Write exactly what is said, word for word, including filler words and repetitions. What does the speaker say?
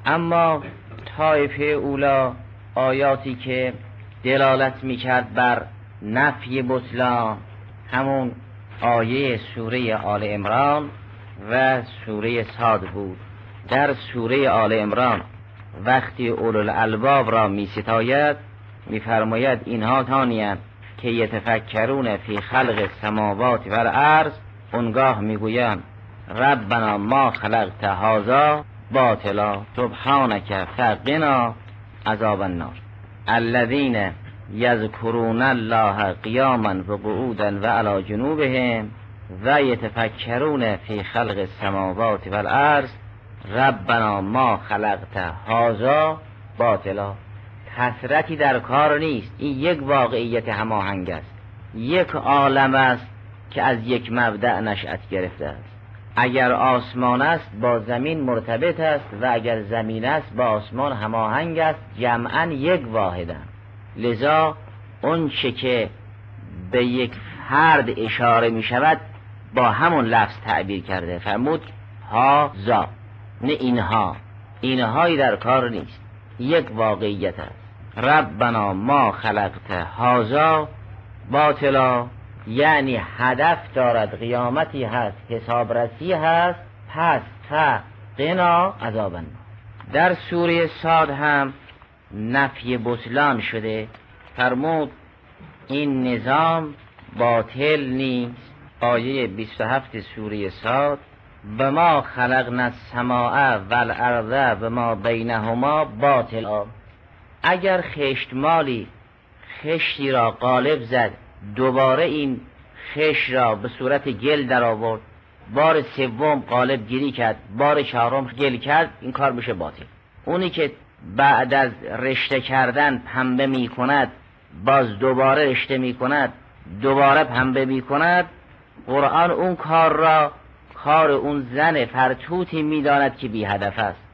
اما طایفه اولا آیاتی که دلالت میکرد بر نفی بطلان، همون آیه سوره آل عمران و سوره صاد بود. در سوره آل عمران وقتی اولوالالباب را می ستاید می فرماید اینها تانیان که یتفکرون فی خلق السماوات و الارض، اونگاه می گویند ربنا ما خلقت هذا باطلا سبحانک فقنا عذاب النار. الذین یذکرون الله قیاما و قعودا و علی جنوبهم و یتفکرون فی خلق السماوات و الارض ربنا ما خلقت هذا باطلا. کثرتی در کار نیست، این یک واقعیت هماهنگ است، یک عالم است که از یک مبدأ نشأت گرفته است. اگر آسمان است با زمین مرتبط است و اگر زمین است با آسمان هماهنگ است، جمعاً یک واحدند. لذا اون چه که به یک فرد اشاره می شود با همون لفظ تعبیر کرده، فرمود هازا، نه اینها، اینهایی در کار نیست، یک واقعیت است. ربنا ما خلقت هازا باطلا، یعنی هدف دارد، قیامتی هست، حسابرسی هست، پس فقنا عذاب النار. در سوره صاد هم نفی بطلان شده، فرمود این نظام باطل نیست. آیه بیست و هفت سوره صاد و ما خلقنا السماء والارض و ما بینهما باطلا. اگر خشتمالی خشتی را غالب زد، دوباره این خشت را به صورت گل در آورد، بار سوم غالب گیری کرد، بار چهارم گل کرد، این کار میشه باطل. اونی که بعد از رشته کردن پنبه می کند، باز دوباره رشته می کند، دوباره پنبه می کند، قرآن اون کار را کار اون زن فرتوتی می داند که بی هدف است.